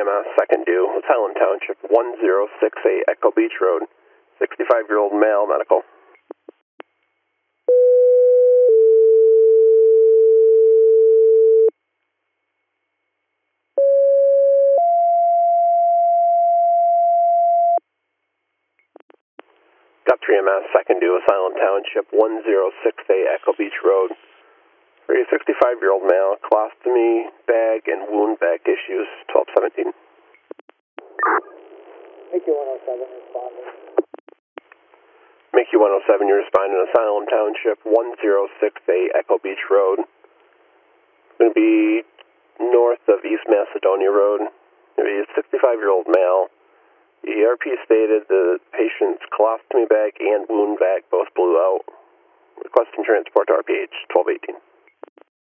3MS, second due, Highland Township, 1068 Echo Beach Road, 65-year-old male, medical. Got 3MS, second due, Highland Township, 1068 Echo Beach Road. For a 65-year-old male, colostomy bag and wound bag issues, 1217. Make you 107 responding. Make you 107, you're responding to Asylum Township, 1068 Echo Beach Road. Going to be north of East Macedonia Road. Going to be a 65-year-old male. The ERP stated the patient's colostomy bag and wound bag both blew out. Requesting transport to RPH, 1218.